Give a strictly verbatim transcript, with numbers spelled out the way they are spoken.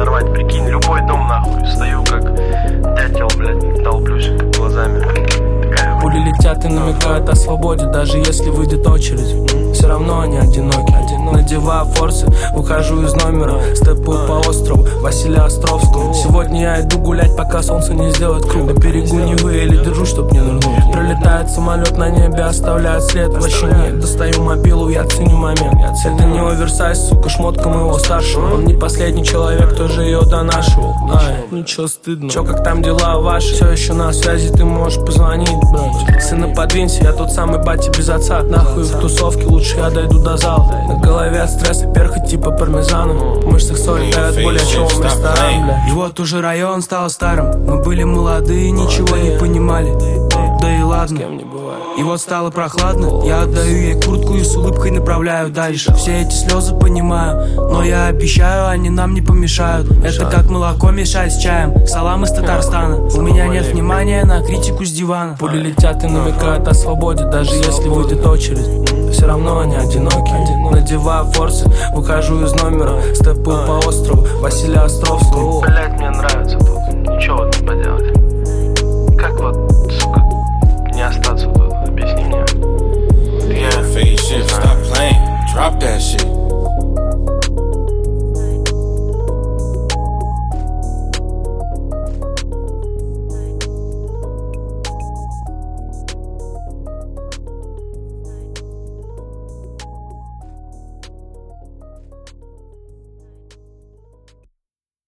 взорвать, прикинь, любой дом нахуй. Стою как дятел, блядь, долблюсь глазами. Пули летят и намекают о свободе, даже если выйдет очередь. Все равно они одиноки. Надеваю форсы, выхожу из номера, степую по острову Василия Островского. Сегодня я иду гулять, пока солнце не сделает круг. На берегу Невы или держу, чтоб не нырнуть. Пролетает самолет на небе, оставляет след в ощине. Достаю мобилу, я ценю момент. Это не оверсайз, сука, шмотка моего старшего. Он не последний человек, кто же ее донашивал. Ай, ничего стыдно. Чё, как там дела ваши? Все еще на связи, ты можешь позвонить, брат. Сына, подвинься, я тот самый батя без отца. Нахуй в тусовке, лучше я дойду до зала. На голове от стресса перхоть типа пармезана. В мышцах соль дает более чем ресторан, бля. И вот уже район стал старым. Мы были молодые, ничего не понимали. Да и ладно. И вот стало прохладно, я отдаю ей куртку и с улыбкой направляю дальше. Все эти слезы понимаю, но я обещаю, они нам не помешают. Это как молоко мешать с чаем, салам из Татарстана. У меня нет внимания на критику с дивана. Пули летят и намекают о свободе, даже если выйдет очередь. Все равно они одиноки. Надеваю форсы, выхожу из номера, степую по острову Василия Островского. Блять, мне нравится тут, ничего вот не поделать. Как вот, сука, не остаться тут, объясни мне. Fade shit, stop playing, drop that shit.